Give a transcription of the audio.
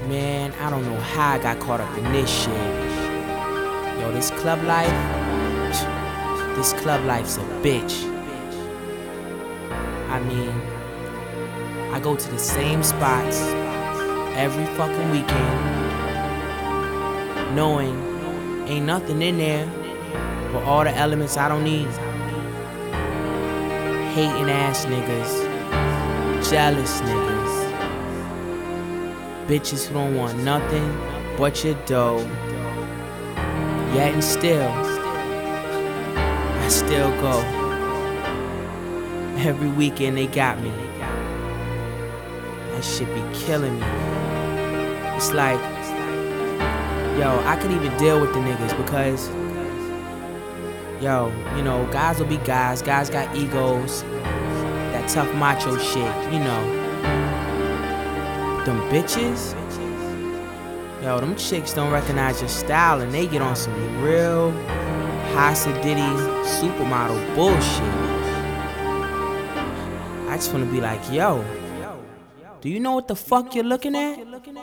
Man, I don't know how I got caught up in this shit. Yo, this club life's a bitch. I mean, I go to the same spots every fucking weekend, knowing ain't nothing in there but all the elements I don't need. Hating ass niggas, jealous niggas, bitches who don't want nothing but your dough. Yet and still, I still go. Every weekend they got me. That shit be killing me. It's like, yo, I could even deal with the niggas because, yo, you know, guys will be guys. Guys got egos. That tough macho shit, you know. Them bitches, yo, them chicks don't recognize your style and they get on some real Hasidity supermodel bullshit. I just wanna be like, yo, do you know what the fuck you're looking at?